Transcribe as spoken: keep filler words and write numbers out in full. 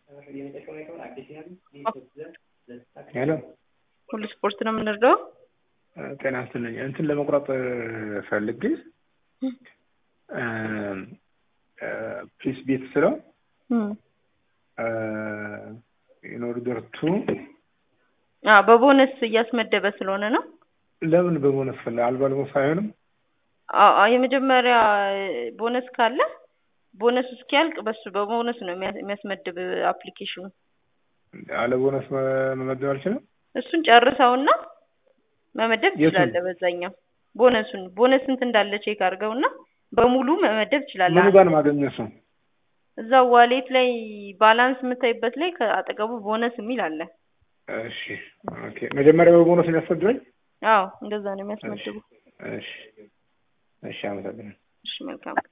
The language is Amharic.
ሄሎ ሁሉ ስፖርት ነው የምንረዳው። ጤና ይስጥልኝ። እንትን ለመቁረጥ ፈልጌ ፒስ ቤት ስለው ኢን ኦርደር ቱ አዎ በቦነስ እያስመደበ ስለሆነ ነው። ለምን በቦነስ ፈለ አልባልቦስ አይሆንም? አዎ የመጀመሪያ ቦነስ ካለ ቦነስ እስኪያልቅ በሱ በቦነስ ነው የሚያስመድብ አፕሊኬሽኑ። አለ ቦነስ መመደብ አልችልም። እሱን ጨርሰውና መመደብ ይችላል። በዛኛው ቦነሱን ቦነስ እንት እንዳለ ቼክ አድርገውና በሙሉ መመደብ ይችላል። ምን ጋር ማግኘት ነው? እዛው ዋሌት ላይ ባላንስ የምታይበት ላይ ከአጠገቡ ቦነስ የሚል አለ። እሺ ኦኬ። መጀመሪያ በቦነስ የሚያስመድበኝ? አዎ እንደዛ ነው የሚያስመድቡ። እሺ እሺ አመሰግናለሁ። እሺ መልካም